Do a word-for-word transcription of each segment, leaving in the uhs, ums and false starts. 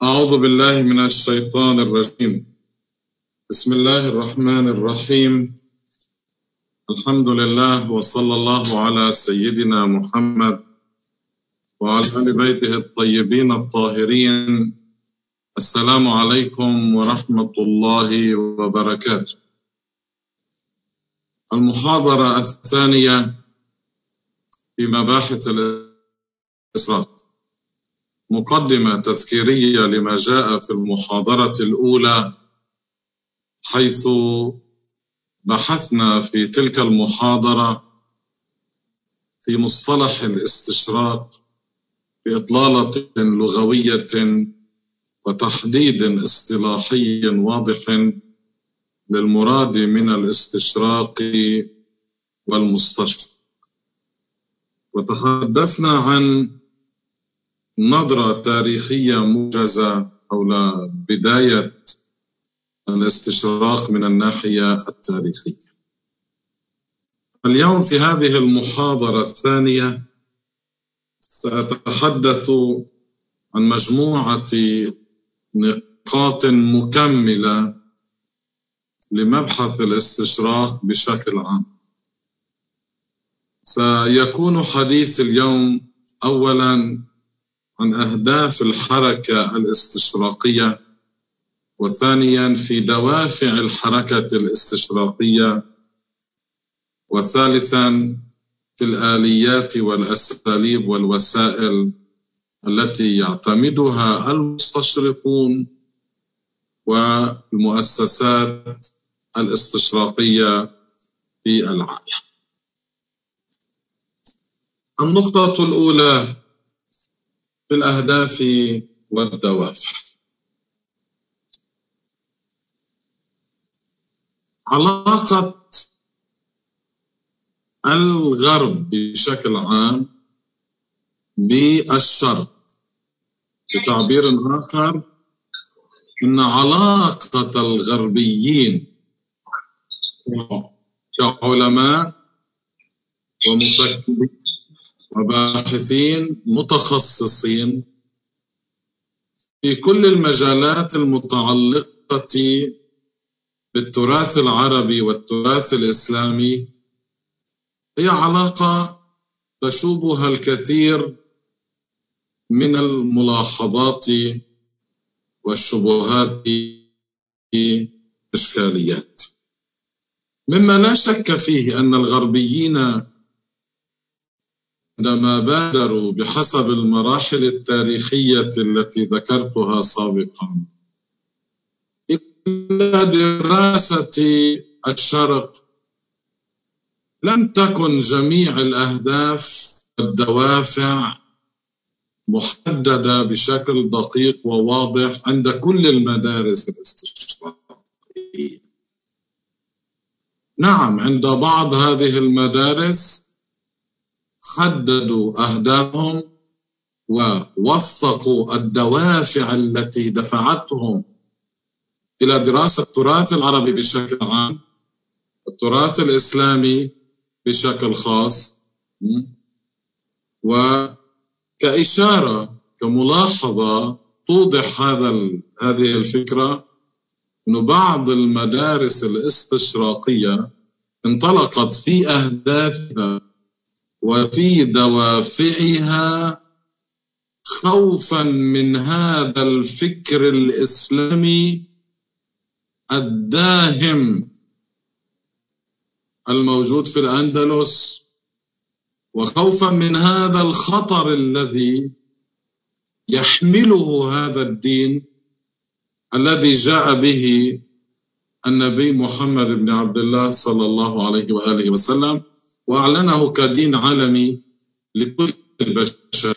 أعوذ بالله من الشيطان الرجيم. بسم الله الرحمن الرحيم. الحمد لله وصلى الله على سيدنا محمد وعلى آل بيته الطيبين الطاهرين. السلام عليكم ورحمة الله وبركاته. المحاضرة الثانية في مباحث الإسراء، مقدمة تذكيرية لما جاء في المحاضرة الأولى، حيث بحثنا في تلك المحاضرة في مصطلح الاستشراق بإطلالة لغوية وتحديد اصطلاحي واضح للمراد من الاستشراق والمستشرق، وتحدثنا عن نظرة تاريخية موجزة حول بداية الاستشراق من الناحية التاريخية. اليوم في هذه المحاضرة الثانية سأتحدث عن مجموعة نقاط مكملة لمبحث الاستشراق بشكل عام. سيكون حديث اليوم أولاً عن أهداف الحركة الاستشراقية، وثانياً في دوافع الحركة الاستشراقية، وثالثاً في الآليات والأساليب والوسائل التي يعتمدها المستشرقون والمؤسسات الاستشراقية في العالم. النقطة الأولى في الأهداف والدوافع. علاقة الغرب بشكل عام بالشرق، بتعبير آخر إن علاقة الغربيين كعلماء ومفكرين وباحثين متخصصين في كل المجالات المتعلقة بالتراث العربي والتراث الإسلامي هي علاقة تشوبها الكثير من الملاحظات والشبهات والإشكاليات، مما لا شك فيه أن الغربيين عندما بادروا بحسب المراحل التاريخية التي ذكرتها سابقا إلى دراسة الشرق، لم تكن جميع الأهداف والدوافع محددة بشكل دقيق وواضح عند كل المدارس الاستشراقية. نعم، عند بعض هذه المدارس حددوا أهدافهم ووثقوا الدوافع التي دفعتهم إلى دراسة التراث العربي بشكل عام، التراث الإسلامي بشكل خاص. وكإشارة كملاحظة توضح هذا هذه الفكرة، أن بعض المدارس الاستشراقية انطلقت في أهدافها وفي دوافعها خوفا من هذا الفكر الإسلامي الداهم الموجود في الأندلس، وخوفا من هذا الخطر الذي يحمله هذا الدين الذي جاء به النبي محمد بن عبد الله صلى الله عليه وآله وسلم وأعلنه كدين عالمي لكل البشر.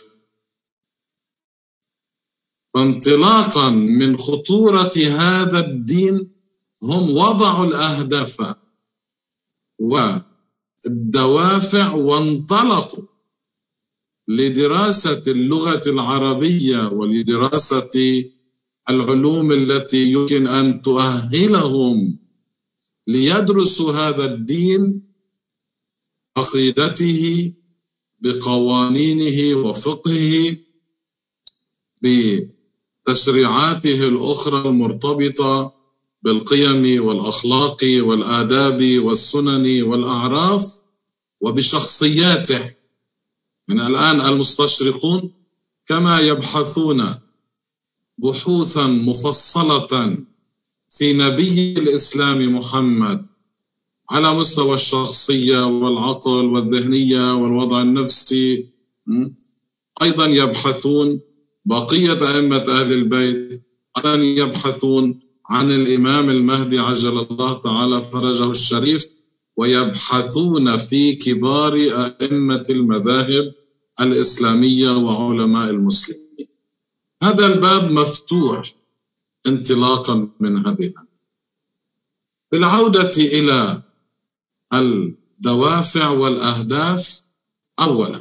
فانطلاقا من خطورة هذا الدين هم وضعوا الأهداف والدوافع وانطلقوا لدراسة اللغة العربية ولدراسة العلوم التي يمكن أن تؤهلهم ليدرسوا هذا الدين، عقيدته بقوانينه وفقهه تشريعاته الأخرى المرتبطة بالقيم والأخلاق والآداب والسنن والأعراف وبشخصياته. من الآن المستشرقون كما يبحثون بحوثا مفصلة في نبي الإسلام محمد على مستوى الشخصية والعقل والذهنية والوضع النفسي، أيضا يبحثون بقية أئمة أهل البيت، أيضا يبحثون عن الإمام المهدي عجل الله تعالى فرجه الشريف، ويبحثون في كبار أئمة المذاهب الإسلامية وعلماء المسلمين. هذا الباب مفتوح انطلاقا من هذه. بالعودة إلى الدوافع والأهداف، أولا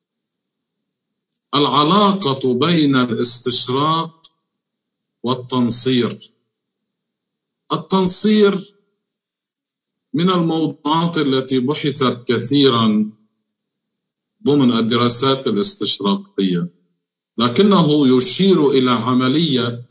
العلاقة بين الاستشراق والتنصير. التنصير من الموضوعات التي بحثت كثيرا ضمن الدراسات الاستشراقية، لكنه يشير إلى عملية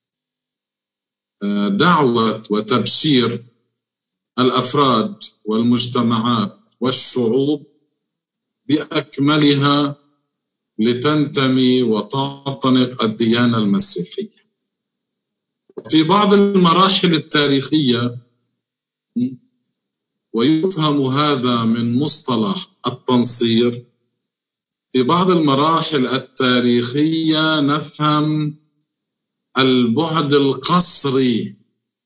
دعوة وتبشير الأفراد والمجتمعات والشعوب بأكملها لتنتمي وتعتنق الديانة المسيحية. في بعض المراحل التاريخية، ويفهم هذا من مصطلح التنصير، في بعض المراحل التاريخية نفهم البعد القسري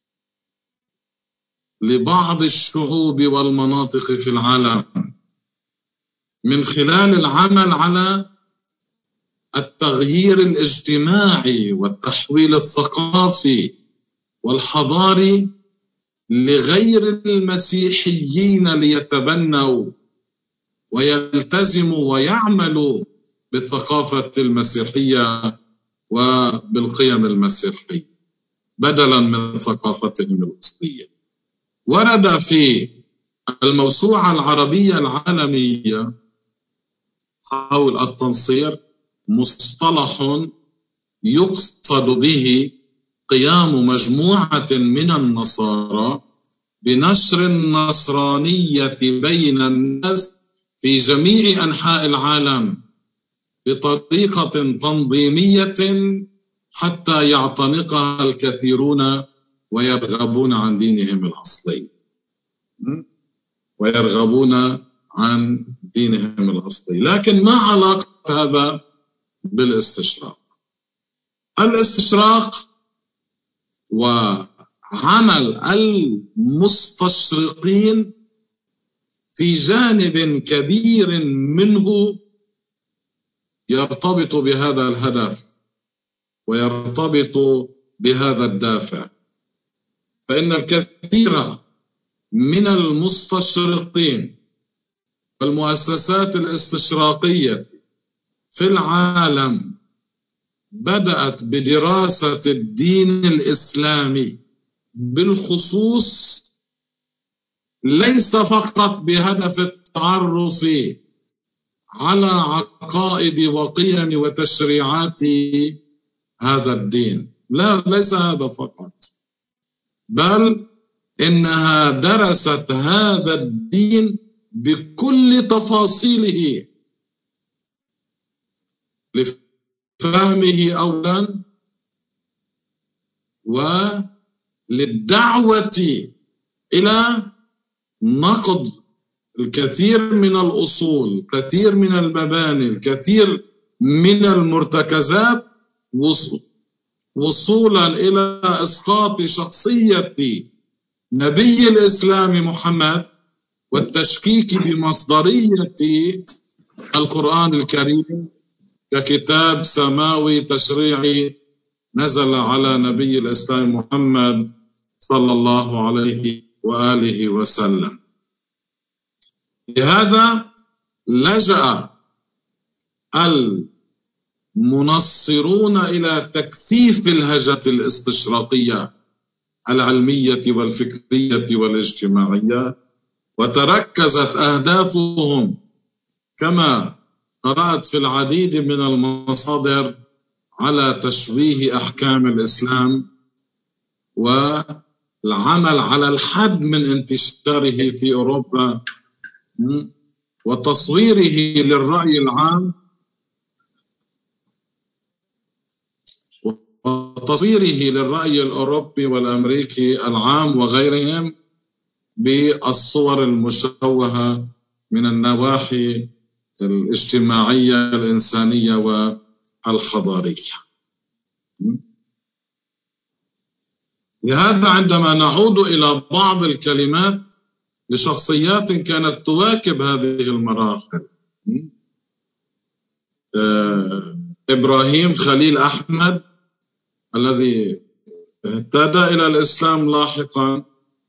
لبعض الشعوب والمناطق في العالم من خلال العمل على التغيير الاجتماعي والتحويل الثقافي والحضاري لغير المسيحيين ليتبنوا ويلتزموا ويعملوا بالثقافة المسيحية وبالقيم المسيحية بدلا من ثقافتهم الأصلية. ورد في الموسوعة العربية العالمية حول التنصير مصطلح يقصد به قيام مجموعة من النصارى بنشر النصرانية بين الناس في جميع أنحاء العالم بطريقة تنظيمية حتى يعتنقها الكثيرون ويرغبون عن دينهم الأصلي ويرغبون عن دينهم الأصلي. لكن ما علاقة هذا بالاستشراق؟ الاستشراق وعمل المستشرقين في جانب كبير منه يرتبط بهذا الهدف ويرتبط بهذا الدافع، فإن الكثير من المستشرقين والمؤسسات الاستشراقية في العالم بدأت بدراسة الدين الإسلامي بالخصوص ليس فقط بهدف التعرف على عقائد وقيم وتشريعات هذا الدين، لا، ليس هذا فقط، بل إنها درست هذا الدين بكل تفاصيله لفهمه أولا وللدعوة إلى نقض الكثير من الأصول، الكثير من المباني، الكثير من المرتكزات، وصولا إلى إسقاط شخصية نبي الإسلام محمد والتشكيك بمصدرية القرآن الكريم ككتاب سماوي تشريعي نزل على نبي الإسلام محمد صلى الله عليه وآله وسلم. لهذا لجأ المنصرون إلى تكثيف الهجة الاستشراقية العلمية والفكرية والاجتماعية، وتركزت أهدافهم كما قرأت في العديد من المصادر على تشويه أحكام الإسلام والعمل على الحد من انتشاره في أوروبا وتصويره للرأي العام وتصويره للرأي الأوروبي والأمريكي العام وغيرهم بالصور المشوهة من النواحي الاجتماعية الإنسانية والحضارية. لهذا عندما نعود إلى بعض الكلمات لشخصيات كانت تواكب هذه المراحل، إبراهيم خليل أحمد الذي اهتدى إلى الإسلام لاحقا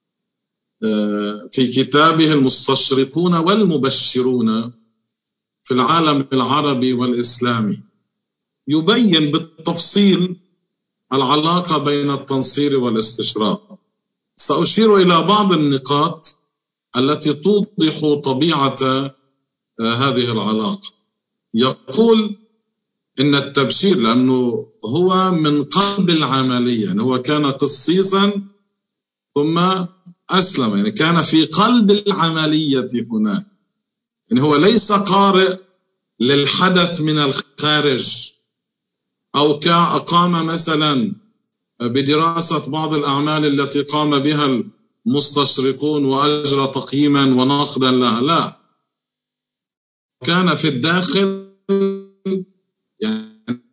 في كتابه المستشرقون والمبشرون في العالم العربي والإسلامي يبين بالتفصيل العلاقة بين التنصير والاستشراق. سأشير إلى بعض النقاط التي توضح طبيعة هذه العلاقة. يقول إن التبشير لأنه هو من قلب العملية، يعني هو كان قسيسا ثم أسلم، يعني كان في قلب العملية هناك، يعني هو ليس قارئ للحدث من الخارج أو كأقام مثلا بدراسة بعض الأعمال التي قام بها المستشرقون وأجرى تقييما ونقدا لها، لا، كان في الداخل يعني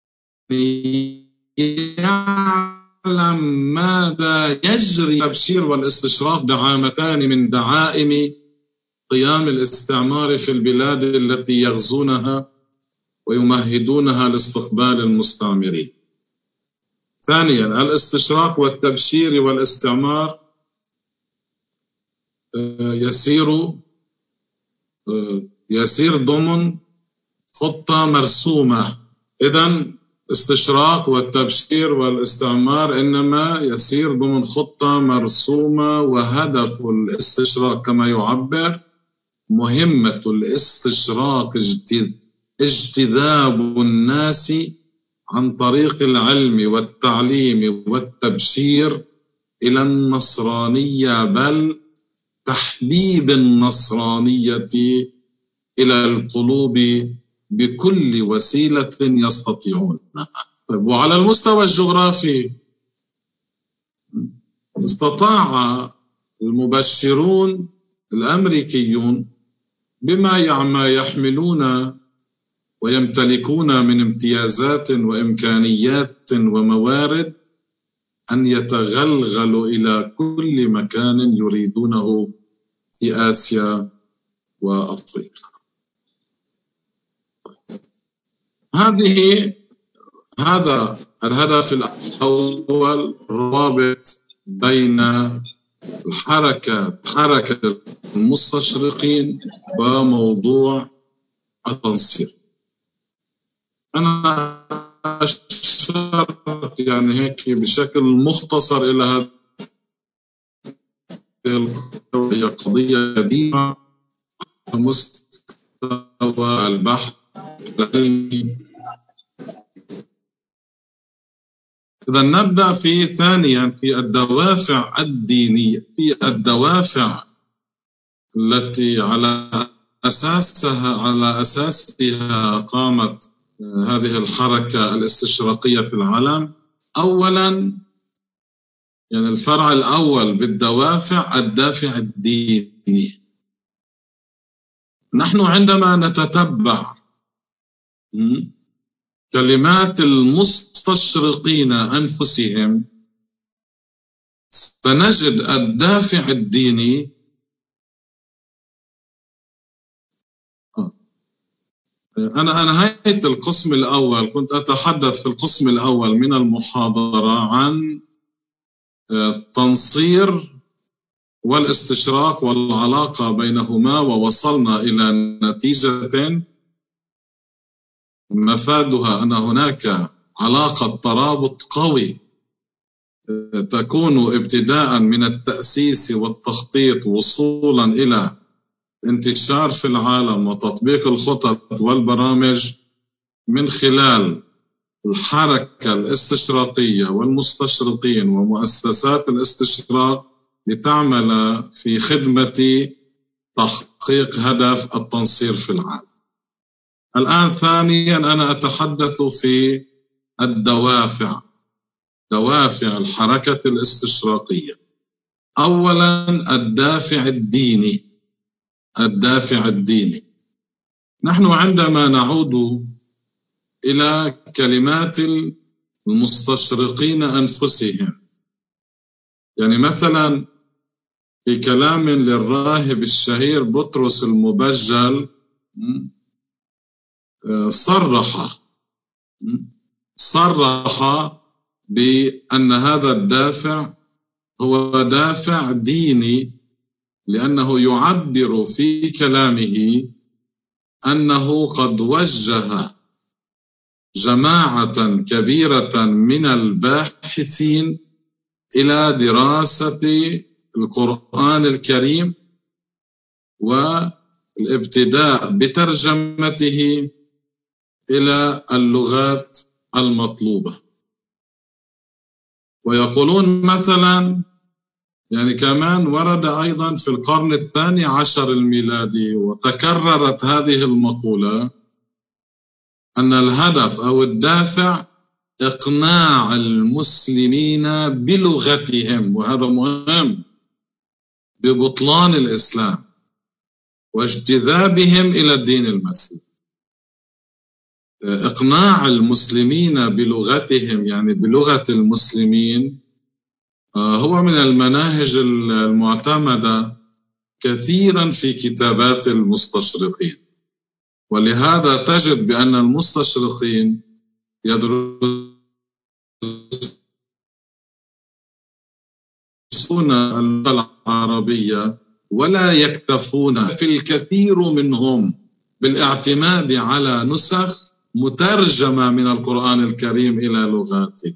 يعلم ماذا يجري. التبشير والاستشراق دعامتان من دعائم قيام الاستعمار في البلاد التي يغزونها ويمهدونها لاستقبال المستعمرين. ثانيا، الاستشراق والتبشير والاستعمار يسير يسير ضمن خطة مرسومة. إذن استشراق والتبشير والاستعمار إنما يسير ضمن خطة مرسومة، وهدف الاستشراق كما يعبر مهمة الاستشراق اجتذاب الناس عن طريق العلم والتعليم والتبشير إلى النصرانية، بل تحبيب النصرانية إلى القلوب بكل وسيلة يستطيعونها. وعلى المستوى الجغرافي استطاع المبشرون الأمريكيون بما يحملون ويمتلكون من امتيازات وإمكانيات وموارد أن يتغلغلوا إلى كل مكان يريدونه في آسيا وأفريقيا. هذه هذا الهدف الأول، الرابط بين الحركة حركة المستشرقين وموضوع التنصير. أنا أشرت يعني هيك بشكل مختصر إلى هذه القضية، قضية قديمة على مستوى البحث العلمي. إذا نبدأ في ثانيا في الدوافع الدينية، في الدوافع التي على أساسها على أساسها قامت هذه الحركة الاستشراقية في العالم. أولا يعني الفرع الأول بالدوافع الدافع الديني. نحن عندما نتتبع كلمات المستشرقين أنفسهم سنجد الدافع الديني أنا أنهيت القسم الأول، كنت أتحدث في القسم الأول من المحاضرة عن التنصير والاستشراق والعلاقة بينهما، ووصلنا إلى نتيجة مفادها أن هناك علاقة ترابط قوي تكون ابتداء من التأسيس والتخطيط وصولا إلى انتشار في العالم وتطبيق الخطط والبرامج من خلال الحركة الاستشراقية والمستشرقين ومؤسسات الاستشراق لتعمل في خدمة تحقيق هدف التنصير في العالم. الآن ثانيا أنا أتحدث في الدوافع، دوافع الحركة الاستشراقية. أولا الدافع الديني، الدافع الديني. نحن عندما نعود إلى كلمات المستشرقين أنفسهم، يعني مثلا في كلام للراهب الشهير بطرس المبجل صرح صرح بأن هذا الدافع هو دافع ديني، لأنه يعبر في كلامه أنه قد وجه جماعة كبيرة من الباحثين إلى دراسة القرآن الكريم والابتداء بترجمته إلى اللغات المطلوبة. ويقولون مثلا، يعني كمان ورد أيضا في القرن الثاني عشر الميلادي وتكررت هذه المقولة، أن الهدف أو الدافع إقناع المسلمين بلغتهم، وهذا مهم، ببطلان الإسلام واجتذابهم إلى الدين المسيحي. إقناع المسلمين بلغتهم، يعني بلغة المسلمين، هو من المناهج المعتمدة كثيرا في كتابات المستشرقين. ولهذا تجد بأن المستشرقين يدرسون اللغة العربية ولا يكتفون في الكثير منهم بالاعتماد على نسخ مترجمة من القرآن الكريم إلى لغاته،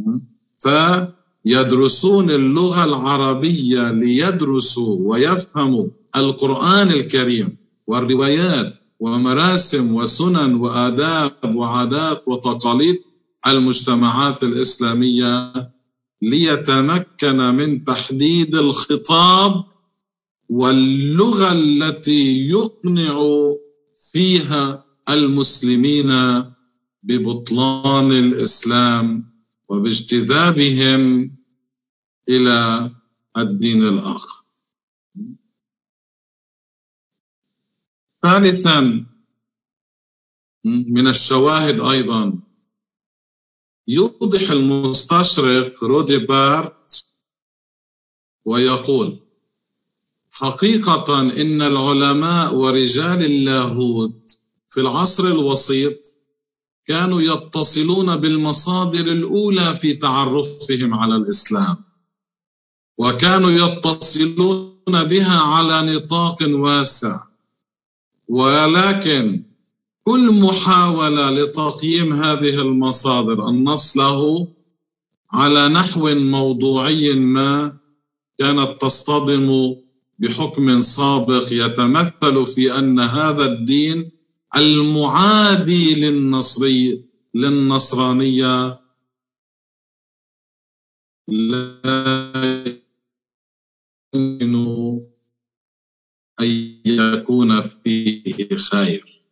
فيدرسون اللغة العربية ليدرسوا ويفهموا القرآن الكريم والروايات ومراسم وسنن وآداب وعادات وتقاليد المجتمعات الإسلامية، ليتمكن من تحديد الخطاب واللغة التي يقنع فيها المسلمين ببطلان الإسلام وباجتذابهم إلى الدين الآخر. ثالثا من الشواهد أيضا، يوضح المستشرق روديبارت ويقول: حقيقة إن العلماء ورجال اللاهوت في العصر الوسيط كانوا يتصلون بالمصادر الأولى في تعرفهم على الإسلام، وكانوا يتصلون بها على نطاق واسع، ولكن كل محاولة لتقييم هذه المصادر النص له على نحو موضوعي ما كانت تصطدم بحكم سابق يتمثل في أن هذا الدين المعادي للنصري للنصرانية لا يمكن أن يكون فيه خير.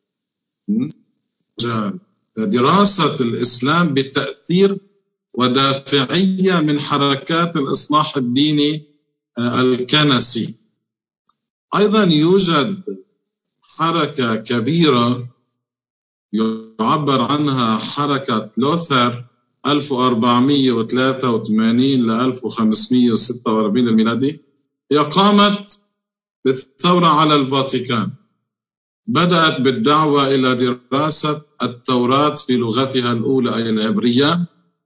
دراسة الإسلام بالتأثير ودافعية من حركات الإصلاح الديني الكنسي. أيضا يوجد حركة كبيرة يعبر عنها حركة لوثر ألف وأربعمئة وثلاثة وثمانين ل ألف وخمسمئة وستة وأربعين الميلادي. هي قامت بالثورة على الفاتيكان، بدأت بالدعوة إلى دراسة التوراة في لغتها الأولى أي العبرية،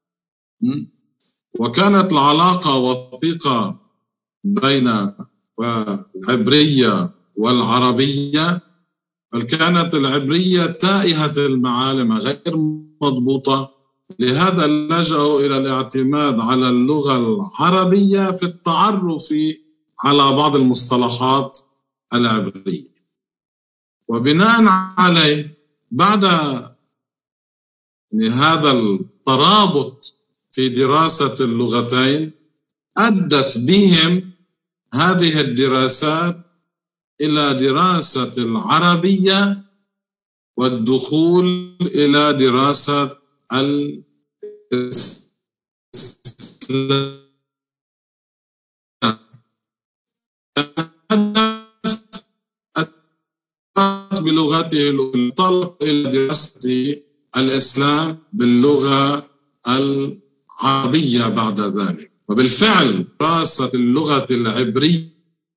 وكانت العلاقة وثيقة بين العبرية والعربية، بل كانت العبرية تائهة المعالم غير مضبوطة، لهذا لجأوا إلى الاعتماد على اللغة العربية في التعرف على بعض المصطلحات العبرية. وبناء عليه بعد يعني هذا الترابط في دراسة اللغتين أدت بهم هذه الدراسات إلى دراسة العربية والدخول إلى دراسة الإسلام. بلغته انطلق إلى دراسة الإسلام باللغة العربية بعد ذلك. وبالفعل دراسة اللغة العبرية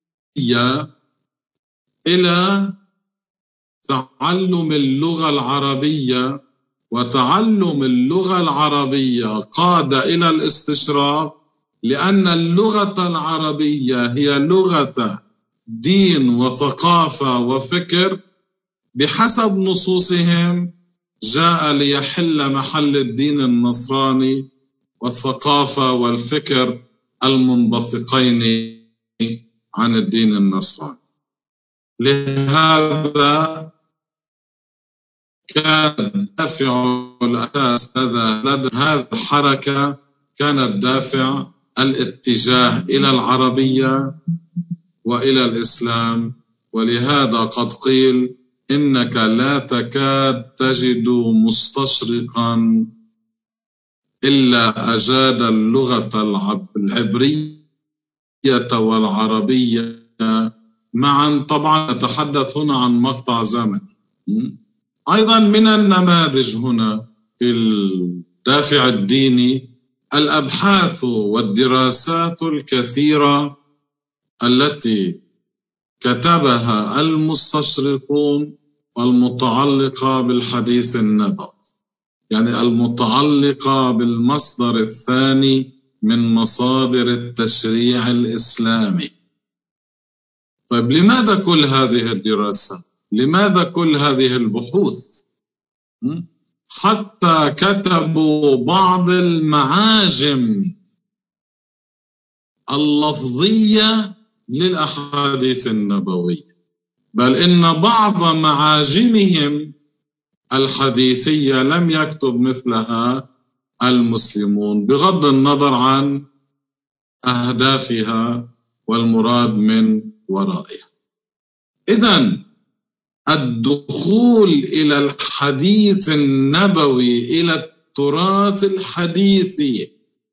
إلى تعلم اللغة العربية، وتعلم اللغة العربية قاد إلى الاستشراق، لأن اللغة العربية هي لغة دين وثقافة وفكر بحسب نصوصهم جاء ليحل محل الدين النصراني والثقافة والفكر المنبثقين عن الدين النصراني. لهذا كان الدافع الأساس لدى هذه الحركة كان الدافع الاتجاه إلى العربية وإلى الإسلام. ولهذا قد قيل إنك لا تكاد تجد مستشرقا إلا أجاد اللغة العبرية والعربية معا. طبعا نتحدث هنا عن مقطع زمني. أيضا من النماذج هنا في الدافع الديني الأبحاث والدراسات الكثيرة التي كتبها المستشرقون والمتعلقة بالحديث النبوي، يعني المتعلقة بالمصدر الثاني من مصادر التشريع الإسلامي. طيب لماذا كل هذه الدراسة؟ لماذا كل هذه البحوث؟ حتى كتبوا بعض المعاجم اللفظية للأحاديث النبوية، بل إن بعض معاجمهم الحديثية لم يكتب مثلها المسلمون، بغض النظر عن أهدافها والمراد من ورائها. إذن الدخول إلى الحديث النبوي، إلى التراث الحديثي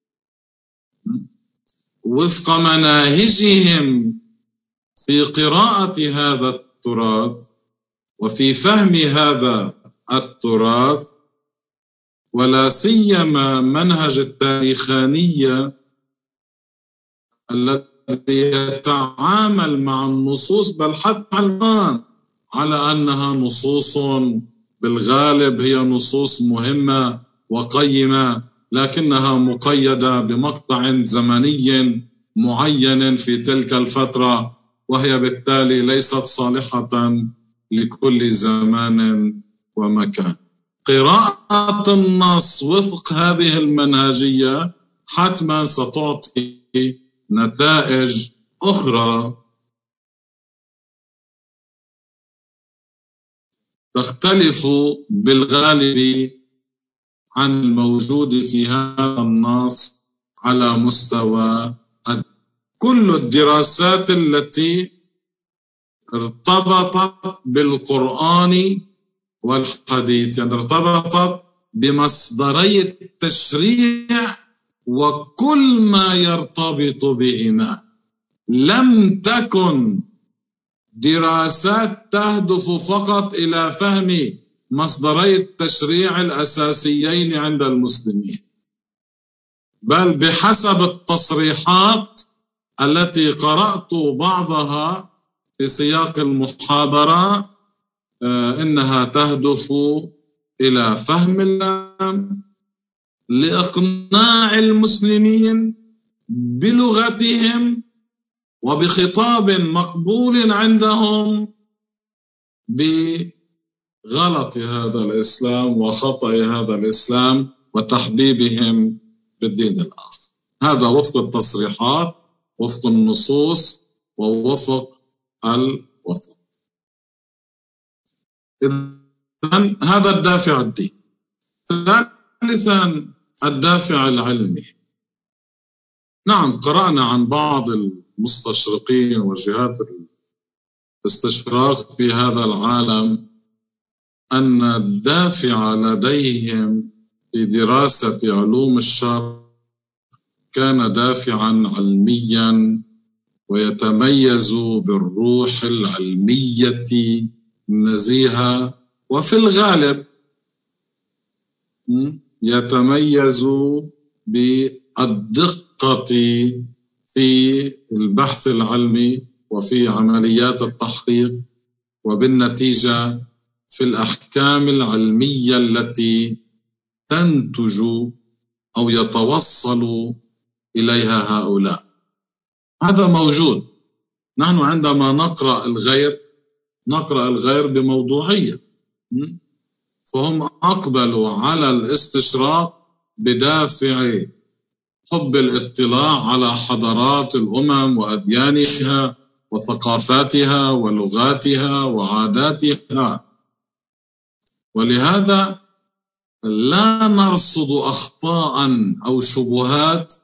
وفق مناهجهم في قراءة هذا التراث وفي فهم هذا التراث، ولا سيما منهج التاريخانية الذي يتعامل مع النصوص، بل حتى الآن على أنها نصوص بالغالب هي نصوص مهمة وقيمة، لكنها مقيدة بمقطع زمني معين في تلك الفترة، وهي بالتالي ليست صالحة لكل زمان ومكان. قراءة النص وفق هذه المنهجية حتما ستعطي نتائج أخرى تختلف بالغالب عن الموجود في هذا النص على مستوى كل الدراسات التي ارتبطت بالقرآن والحديث، يعني ارتبطت بمصدري التشريع وكل ما يرتبط بهما. لم تكن دراسات تهدف فقط إلى فهم مصدري التشريع الأساسيين عند المسلمين، بل بحسب التصريحات التي قرأت بعضها في سياق المحاضرة إنها تهدف إلى فهم الإسلام لإقناع المسلمين بلغتهم وبخطاب مقبول عندهم بغلط هذا الإسلام وخطأ هذا الإسلام وتحبيبهم بالدين الآخر. هذا وفق التصريحات، وفق النصوص، ووفق الوثق. إذن هذا الدافع الديني. ثالثا الدافع العلمي. نعم، قرأنا عن بعض المستشرقين وجهات الاستشراق في هذا العالم أن الدافع لديهم في دراسة علوم الشرع كان دافعا علميا، ويتميز بالروح العلمية النزيهة، وفي الغالب يتميز بالدقة في البحث العلمي وفي عمليات التحقيق، وبالنتيجة في الأحكام العلمية التي تنتج أو يتوصل إليها هؤلاء. هذا موجود. نحن عندما نقرأ الغير نقرأ الغير بموضوعية، فهم أقبلوا على الاستشراق بدافع حب الاطلاع على حضارات الأمم وأديانها وثقافاتها ولغاتها وعاداتها، ولهذا لا نرصد أخطاء أو شبهات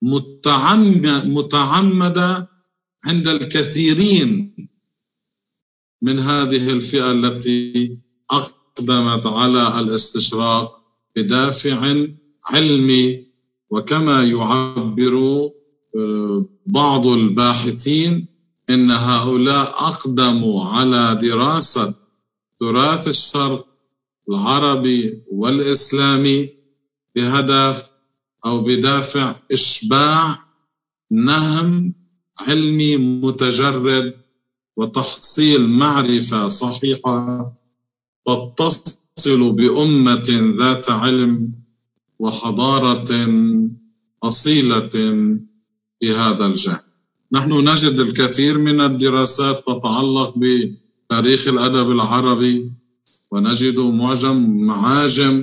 متعمدة عند الكثيرين من هذه الفئة التي أقدمت على الاستشراق بدافع علمي. وكما يعبر بعض الباحثين إن هؤلاء أقدموا على دراسة تراث الشرق العربي والإسلامي بهدف أو بدافع إشباع نهم علمي متجرد وتحصيل معرفة صحيحة تتصل بأمة ذات علم وحضارة أصيلة في هذا الجانب. نحن نجد الكثير من الدراسات تتعلق بتاريخ الأدب العربي، ونجد معجم معاجم،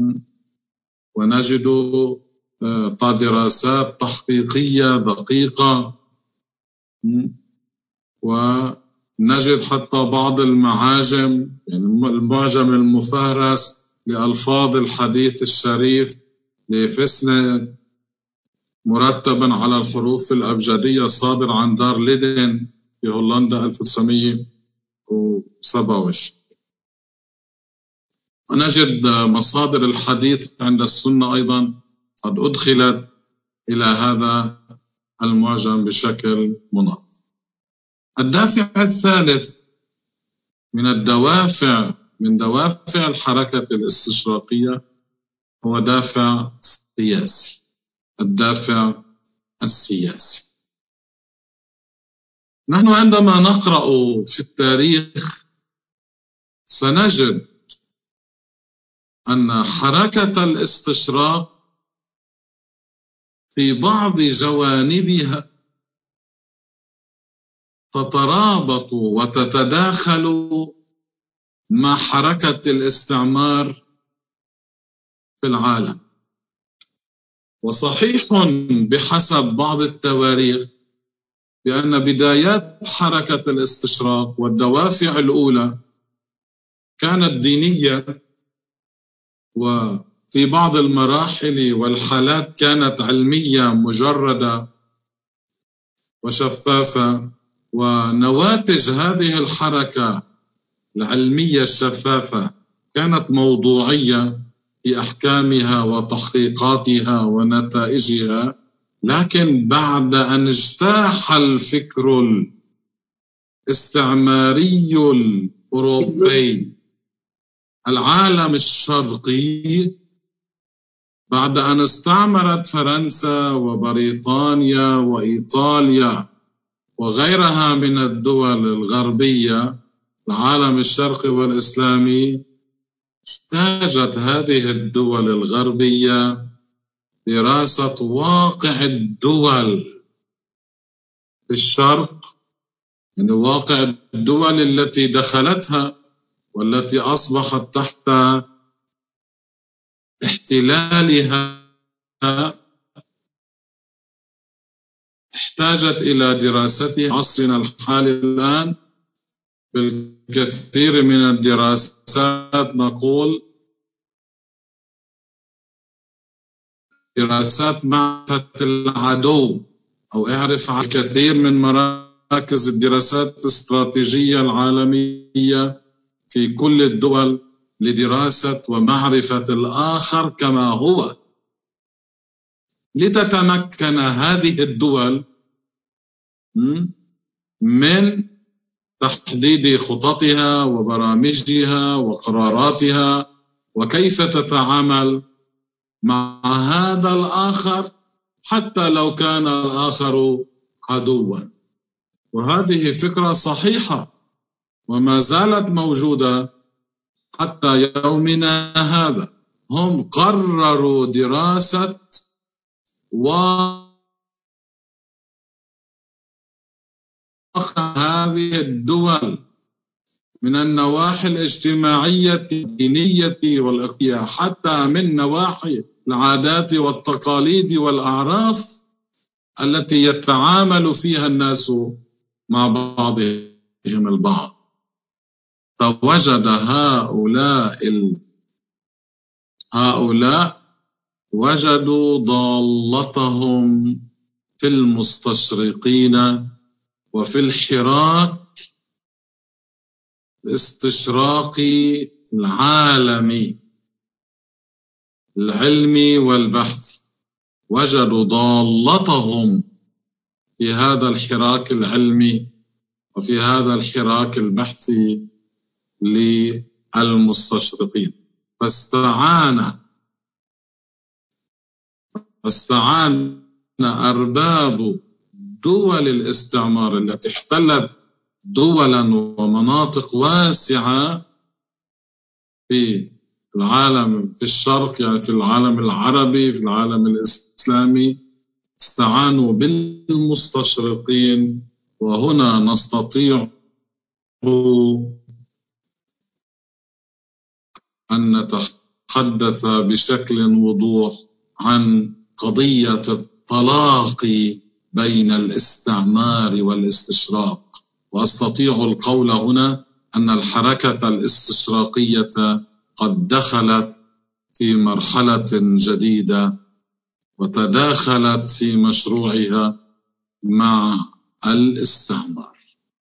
ونجد دراسات تحقيقية دقيقة، ونجد حتى بعض المعاجم، يعني المعجم المفهرس لألفاظ الحديث الشريف لفسنة مرتبا على الحروف الأبجدية صادر عن دار ليدن في هولندا ألف وتسعمائة وسبعة وعشرين. ونجد مصادر الحديث عند السنة أيضا قد أدخلت إلى هذا المعجم بشكل منظم. الدافع الثالث من الدوافع من دوافع الحركة الاستشراقية هو دافع سياسي. الدافع السياسي. نحن عندما نقرأ في التاريخ سنجد أن حركة الاستشراق في بعض جوانبها تترابط وتتداخل مع حركة الاستعمار في العالم. وصحيح بحسب بعض التواريخ بأن بدايات حركة الاستشراق والدوافع الأولى كانت دينية، وفي بعض المراحل والحالات كانت علمية مجردة وشفافة. ونواتج هذه الحركة العلمية الشفافة كانت موضوعية في أحكامها وتحقيقاتها ونتائجها. لكن بعد أن اجتاح الفكر الاستعماري الأوروبي العالم الشرقي، بعد أن استعمرت فرنسا وبريطانيا وإيطاليا وغيرها من الدول الغربية العالم الشرقي والإسلامي، احتاجت هذه الدول الغربية دراسة واقع الدول في الشرق، يعني واقع الدول التي دخلتها والتي أصبحت تحت احتلالها. احتاجت إلى دراستها. عصرنا الحالي الآن بالكثير من الدراسات نقول دراسات معرفة العدو، أو اعرف على الكثير من مراكز الدراسات الاستراتيجية العالمية في كل الدول لدراسة ومعرفة الآخر كما هو، لتتمكن هذه الدول من تحديد خططها وبرامجها وقراراتها، وكيف تتعامل مع هذا الآخر حتى لو كان الآخر عدوا. وهذه فكرة صحيحة وما زالت موجودة حتى يومنا هذا. هم قرروا دراسة هذه الدول من النواحي الاجتماعية الدينية والاقتصادية، حتى من نواحي العادات والتقاليد والأعراف التي يتعامل فيها الناس مع بعضهم البعض. فوجد هؤلاء ال... هؤلاء وجدوا ضالتهم في المستشرقين وفي الحراك الاستشراقي العالمي العلمي والبحثي. وجدوا ضالتهم في هذا الحراك العلمي وفي هذا الحراك البحثي للمستشرقين. فاستعان فاستعان أرباب دول الاستعمار التي احتلت دولا ومناطق واسعة في العالم، في الشرق، يعني في العالم العربي، في العالم الإسلامي، استعانوا بالمستشرقين. وهنا نستطيع أن نتحدث بشكل وضوح عن قضية التلاقي بين الاستعمار والاستشراق. وأستطيع القول هنا أن الحركة الاستشراقية قد دخلت في مرحلة جديدة وتداخلت في مشروعها مع الاستعمار.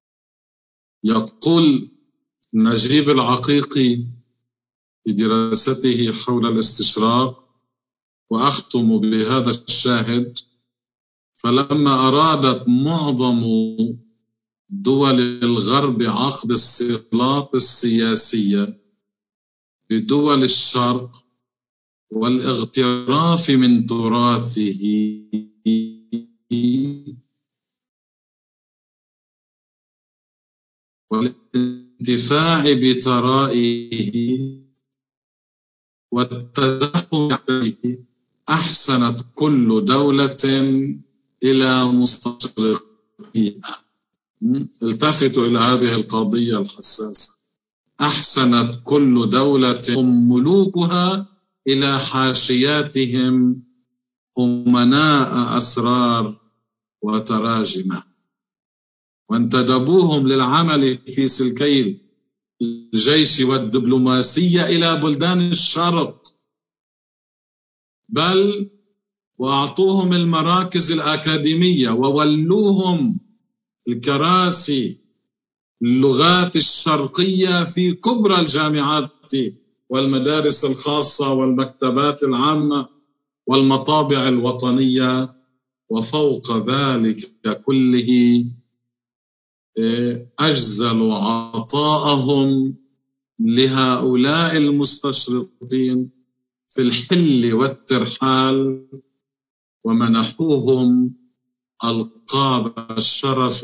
يقول نجيب العقيقي في دراسته حول الاستشراق، وأختم بهذا الشاهد: فلما أرادت معظم دول الغرب عقد الصلات السياسية بدول الشرق والاغتراف من تراثه والانتفاع بثرائه والتزحم عليه، أحسنت كل دولة إلى مستشرقيها. التفتوا إلى هذه القضية الحساسة. أحسنت كل دولة ملوكها إلى حاشياتهم أمناء أسرار وتراجمة، وانتدبوهم للعمل في سلكي الجيش والدبلوماسية إلى بلدان الشرق، بل وأعطوهم المراكز الأكاديمية وولوهم الكراسي اللغات الشرقية في كبرى الجامعات والمدارس الخاصة والمكتبات العامة والمطابع الوطنية. وفوق ذلك كله أجزلوا عطاءهم لهؤلاء المستشرقين في الحل والترحال، ومنحوهم ألقاب الشرف: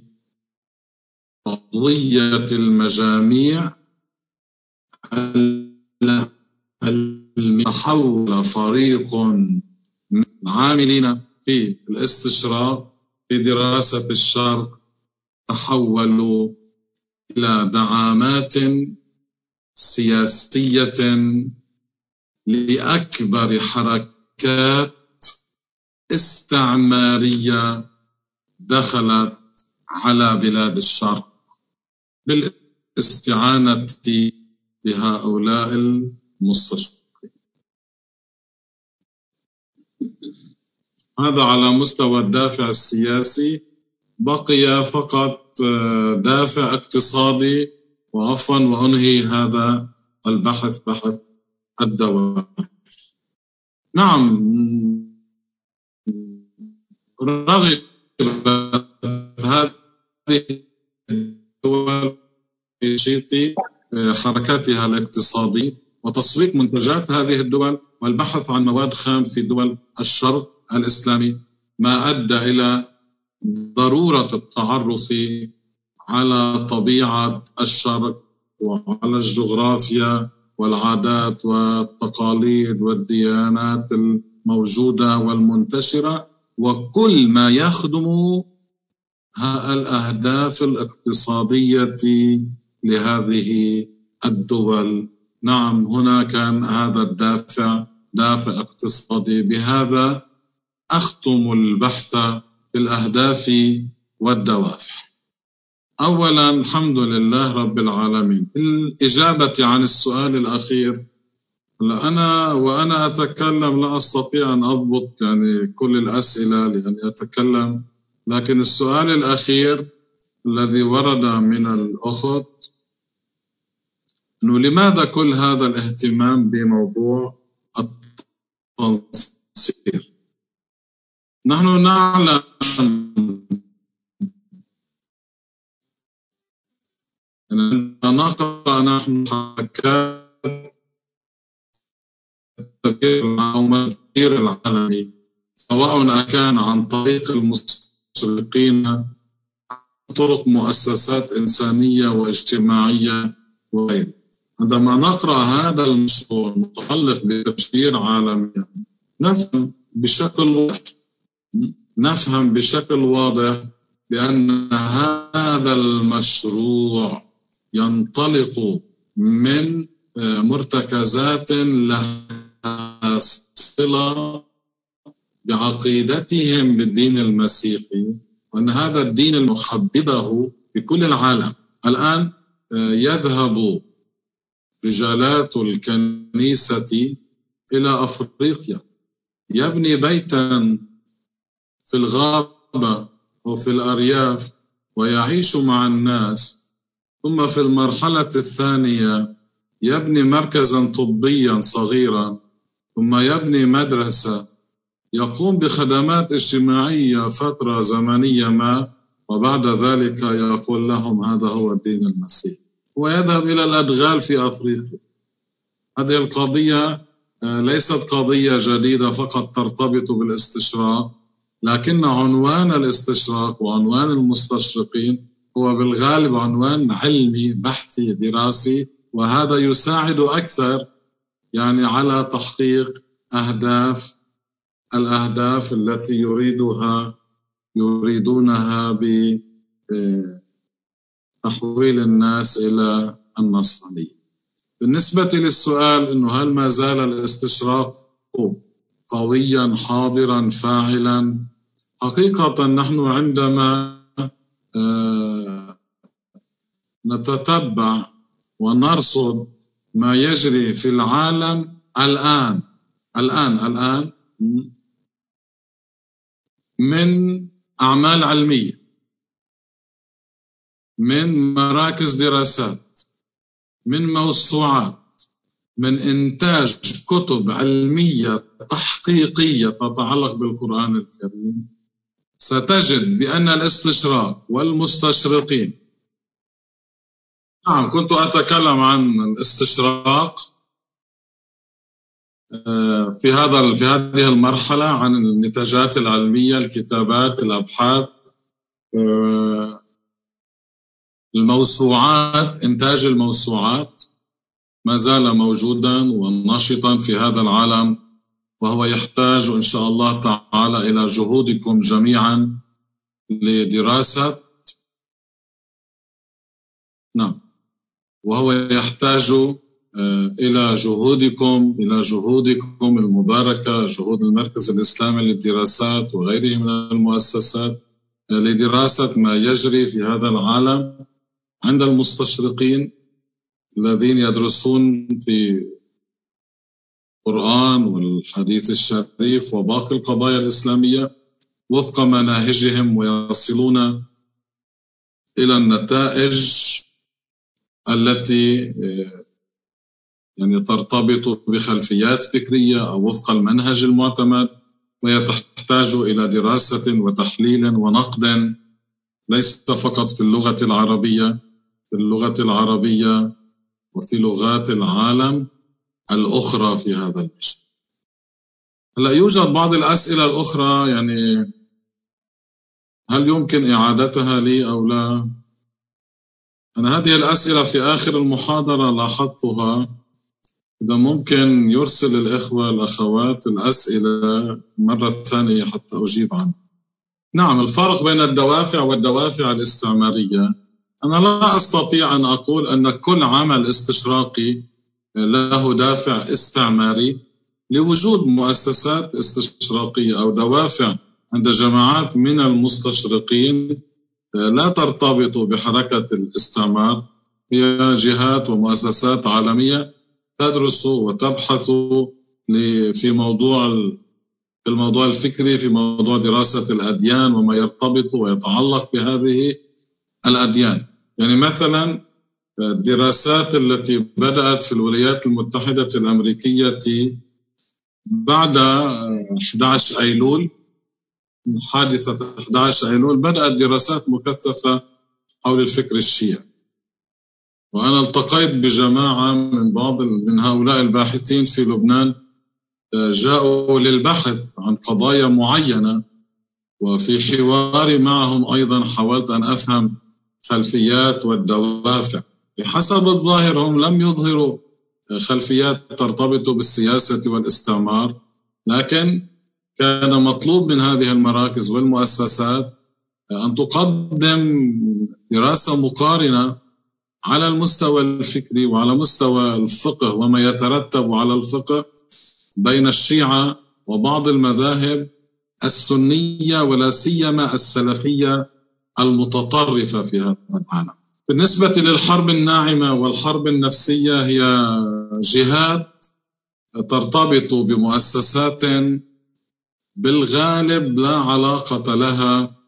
عضوية المجاميع تحول فريق من العاملين في الاستشراق في دراسة الشرق، تحولوا إلى دعامات سياسية لأكبر حركات استعمارية دخلت على بلاد الشرق بالاستعانة بهؤلاء المستشرقين. هذا على مستوى الدافع السياسي. بقي فقط دافع اقتصادي، وعفوا وأنهي هذا البحث، بحث الدواء. نعم، رغب هذه الدول في تنشيط حركاتها الاقتصادي وتسويق منتجات هذه الدول والبحث عن مواد خام في دول الشرق الإسلامي، ما أدى إلى ضرورة التعرف على طبيعة الشرق وعلى الجغرافيا والعادات والتقاليد والديانات الموجودة والمنتشرة، وكل ما يخدم الأهداف الاقتصادية لهذه الدول. نعم، هنا كان هذا الدافع دافع اقتصادي. بهذا أختم البحث في الأهداف والدوافع. أولا، الحمد لله رب العالمين. الإجابة عن السؤال الأخير، أنا وأنا أتكلم لا أستطيع أن أضبط يعني كل الأسئلة لأني أتكلم، لكن السؤال الأخير الذي ورد من الأخت إنه لماذا كل هذا الاهتمام بموضوع التنصير؟ نحن نعلم أن نقرأ نحن حركات التغيير العالمي، سواء كان عن طريق المستشرقين، عن طرق مؤسسات إنسانية واجتماعية وغيرها. عندما نقرأ هذا المشروع المتعلق بتفجير عالمي، نفهم بشكل واضح نفهم بشكل واضح بأن هذا المشروع ينطلق من مرتكزات لها صلة بعقيدتهم بالدين المسيحي، وأن هذا الدين المحببه بكل العالم. الآن يذهب رجالات الكنيسة إلى أفريقيا، يبني بيتا في الغابة وفي الأرياف ويعيش مع الناس، ثم في المرحلة الثانية يبني مركزا طبيا صغيرا، ثم يبني مدرسة، يقوم بخدمات اجتماعية فترة زمنية ما، وبعد ذلك يقول لهم هذا هو الدين المسيحي، ويذهب إلى الأدغال في أفريقيا. هذه القضية ليست قضية جديدة فقط ترتبط بالاستشراق، لكن عنوان الاستشراق وعنوان المستشرقين هو بالغالب عنوان علمي بحثي دراسي، وهذا يساعد أكثر يعني على تحقيق أهداف الأهداف التي يريدها يريدونها بتحويل الناس إلى النصرانية. بالنسبة للسؤال إنه هل ما زال الاستشراق قويا حاضرا فاعلا، حقيقة نحن عندما نتتبع ونرصد ما يجري في العالم الآن الآن الآن من أعمال علمية، من مراكز دراسات، من موسوعات، من إنتاج كتب علمية تحقيقية تتعلق بالقرآن الكريم، ستجد بأن الاستشراق والمستشرقين، نعم كنت أتكلم عن الاستشراق في هذا في هذه المرحلة عن النتاجات العلمية، الكتابات، الأبحاث، الموسوعات. إنتاج الموسوعات ما زال موجودا ونشطا في هذا العالم، وهو يحتاج إن شاء الله تعالى إلى جهودكم جميعا لدراسة نعم وهو يحتاج إلى جهودكم إلى جهودكم المباركة، جهود المركز الإسلامي للدراسات وغيره من المؤسسات لدراسة ما يجري في هذا العالم عند المستشرقين الذين يدرسون في القرآن والحديث الشريف وباقي القضايا الإسلامية وفق مناهجهم، ويصلون إلى النتائج التي يعني ترتبط بخلفيات فكرية أو وفق المنهج المعتمد، ويحتاج إلى دراسة وتحليل ونقد ليس فقط في اللغة العربية، في اللغة العربية وفي لغات العالم الأخرى في هذا المجال. هلا يوجد بعض الأسئلة الأخرى، يعني هل يمكن إعادتها لي أو لا؟ أنا هذه الأسئلة في آخر المحاضرة لاحظتها، إذا ممكن يرسل الإخوة الأخوات الأسئلة مرة ثانية حتى أجيب عنها. نعم، الفرق بين الدوافع والدوافع الاستعمارية، أنا لا أستطيع أن أقول أن كل عمل استشراقي له دافع استعماري لوجود مؤسسات استشراقية أو دوافع عند جماعات من المستشرقين لا ترتبط بحركة الاستعمار. هي جهات ومؤسسات عالمية تدرس وتبحث في موضوع في الموضوع الفكري، في موضوع دراسة الأديان وما يرتبط ويتعلق بهذه الأديان. يعني مثلا الدراسات التي بدأت في الولايات المتحدة الأمريكية بعد أحد عشر أيلول، حادثة أحد عشر أيلول، بدأت دراسات مكثفة حول الفكر الشيعي. وأنا التقيت بجماعة من بعض من هؤلاء الباحثين في لبنان، جاءوا للبحث عن قضايا معينة، وفي حواري معهم أيضا حاولت أن أفهم خلفيات والدوافع. بحسب الظاهر هم لم يظهروا خلفيات ترتبط بالسياسة والاستعمار، لكن كان مطلوب من هذه المراكز والمؤسسات أن تقدم دراسة مقارنة على المستوى الفكري وعلى مستوى الفقه وما يترتب على الفقه بين الشيعة وبعض المذاهب السنية ولا سيما السلفية المتطرفة في هذا العالم. بالنسبة للحرب الناعمة والحرب النفسية، هي جهات ترتبط بمؤسسات بالغالب لا علاقة لها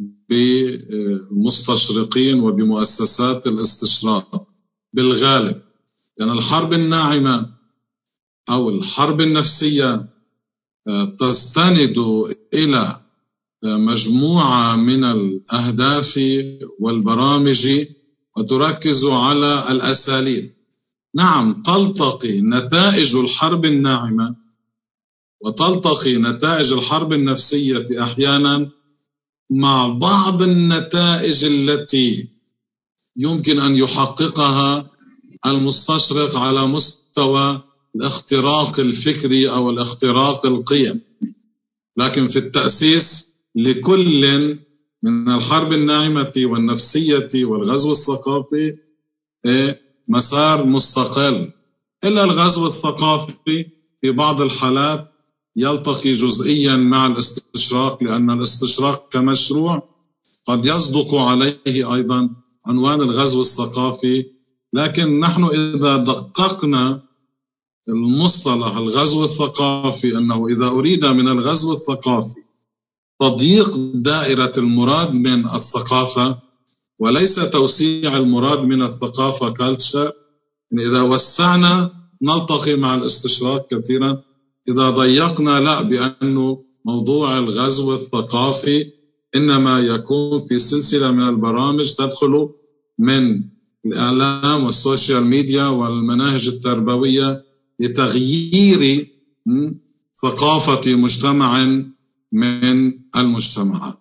بالمستشرقين وبمؤسسات الاستشراق بالغالب. يعني الحرب الناعمة أو الحرب النفسية تستند إلى مجموعة من الأهداف والبرامج وتركز على الأساليب. نعم، تلتقي نتائج الحرب الناعمة وتلتقي نتائج الحرب النفسية أحيانا مع بعض النتائج التي يمكن أن يحققها المستشرق على مستوى الاختراق الفكري أو الاختراق القيم. لكن في التأسيس لكل من الحرب الناعمة والنفسية والغزو الثقافي مسار مستقل، إلا الغزو الثقافي في بعض الحالات يلتقي جزئيا مع الاستشراق، لأن الاستشراق كمشروع قد يصدق عليه أيضا عنوان الغزو الثقافي. لكن نحن إذا دققنا المصطلح الغزو الثقافي، أنه إذا أريد من الغزو الثقافي تضييق دائرة المراد من الثقافة وليس توسيع المراد من الثقافة كالتشر، إذا وسعنا نلتقي مع الاستشراق كثيرا، إذا ضيقنا لا، بأنه موضوع الغزو الثقافي إنما يكون في سلسلة من البرامج تدخل من الإعلام والسوشيال ميديا والمناهج التربوية لتغيير ثقافة مجتمع من المجتمعات.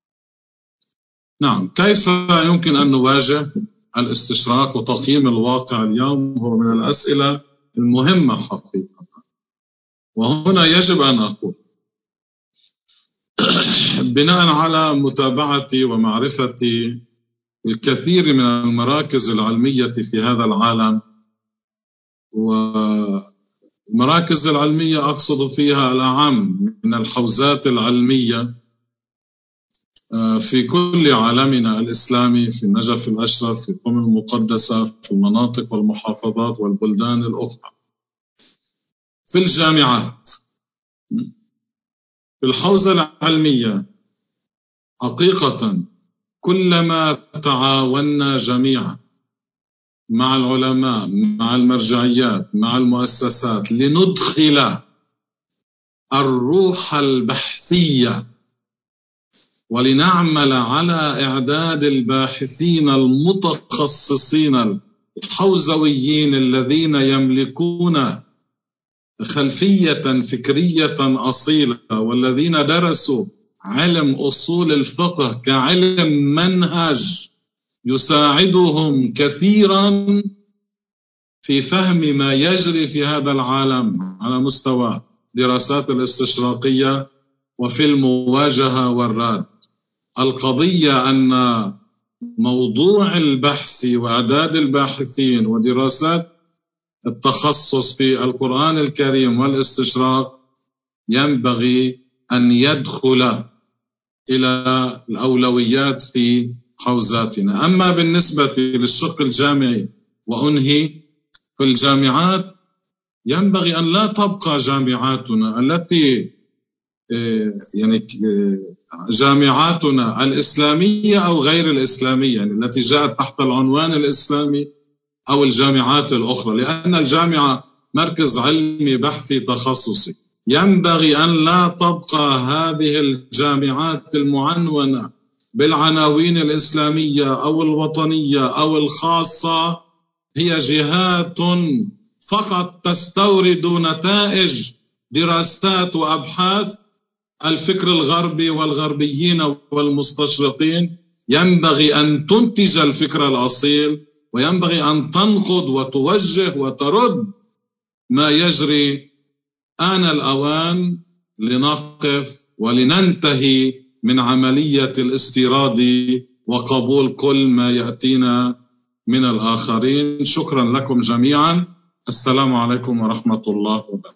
نعم، كيف يمكن أن نواجه الاستشراق وتقييم الواقع اليوم؟ هو من الأسئلة المهمة حقيقة. وهنا يجب أن أقول بناء على متابعتي ومعرفتي الكثير من المراكز العلمية في هذا العالم، والمراكز العلمية أقصد فيها الأعم من الحوزات العلمية في كل عالمنا الإسلامي، في النجف الأشرف، في قم المقدسة، في المناطق والمحافظات والبلدان الأخرى. في الجامعات. في الحوزة العلمية حقيقة كلما تعاوننا جميعا مع العلماء، مع المرجعيات، مع المؤسسات، لندخل الروح البحثية ولنعمل على إعداد الباحثين المتخصصين الحوزويين الذين يملكون خلفية فكرية أصيلة، والذين درسوا علم أصول الفقه كعلم منهج يساعدهم كثيرا في فهم ما يجري في هذا العالم على مستوى دراسات الاستشراقية وفي المواجهة والرد. القضية أن موضوع البحث وإعداد الباحثين ودراسات التخصص في القرآن الكريم والاستشراق ينبغي أن يدخل إلى الأولويات في حوزاتنا. أما بالنسبة للشق الجامعي وأنهي، في الجامعات ينبغي أن لا تبقى جامعاتنا التي يعني جامعاتنا الإسلامية أو غير الإسلامية، يعني التي جاءت تحت العنوان الإسلامي، أو الجامعات الأخرى، لأن الجامعة مركز علمي بحثي تخصصي. ينبغي أن لا تبقى هذه الجامعات المعنونة بالعناوين الإسلامية أو الوطنية أو الخاصة هي جهات فقط تستورد نتائج دراسات وأبحاث الفكر الغربي والغربيين والمستشرقين. ينبغي أن تنتج الفكر الأصيل، وينبغي أن تنقض وتوجه وترد ما يجري. آن الأوان لنقف ولننتهي من عملية الاستيراد وقبول كل ما يأتينا من الآخرين. شكرا لكم جميعا. السلام عليكم ورحمة الله وبركاته.